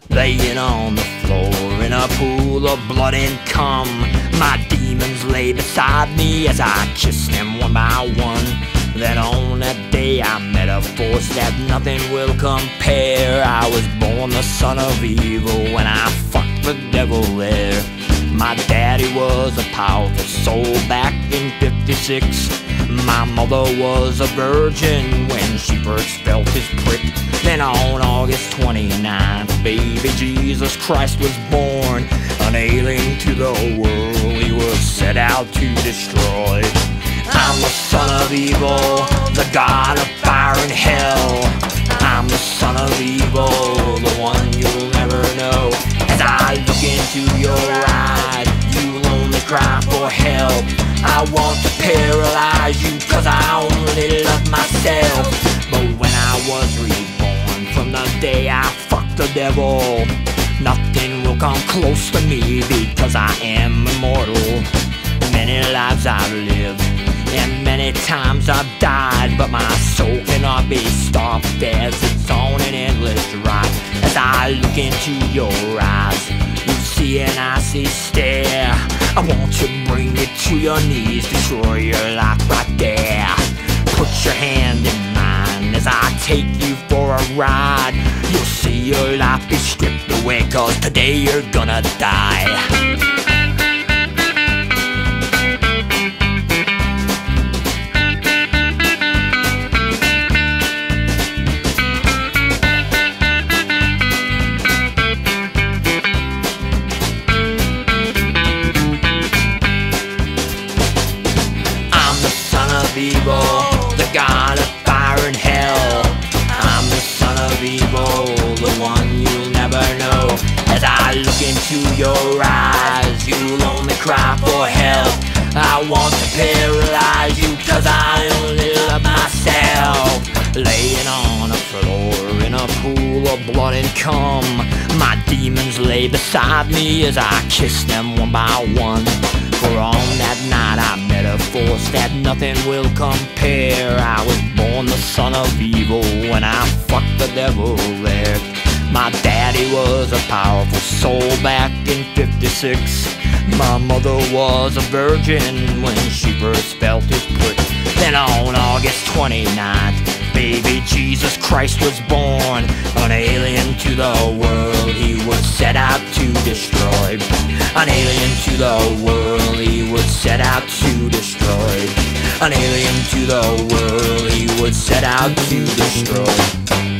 laying on the floor in a pool of blood and cum. My demons lay beside me as I kissed them one by one. Then on that day I met a force that nothing will compare. I was born the son of evil when I fucked the devil there. My daddy was a powerful soul back in '56. My mother was a virgin when she first felt his prick. Then on August 29th, baby Jesus Christ was born. An alien to the world he was set out to destroy. I'm the son of evil, the god of fire and hell. I'm the son of evil, the one you'll never know. As I look into your eyes, you'll only cry for help. I want to paralyze you cause I only love myself. But when I was reborn, from the day I fucked the devil, nothing will come close to me because I am immortal. Many lives I've lived and many times I've died, but my soul cannot be stopped as it's on an endless ride. As I look into your eyes, you see an icy stare. I want to bring you to your knees, destroy your life right there. Put your hand in mine as I take you for a ride. You'll see your life be stripped away cause today you're gonna die. Evil, the god of fire and hell. I'm the son of evil, the one you'll never know. As I look into your eyes, you'll only cry for help. I want to paralyze you cause I only love myself. Laying on a floor in a pool of blood and cum, my demons lay beside me as I kissed them one by one. For on that night I met a force that nothing will compare. I was born the son of evil when I fucked the devil there. My daddy was a powerful soul back in '56. My mother was a virgin when she first felt his prick. Then on August 29th, baby Jesus Christ was born. An alien to the world he was set out to destroy. An alien to the world he was set out to destroy. An alien to the world he was set out to destroy.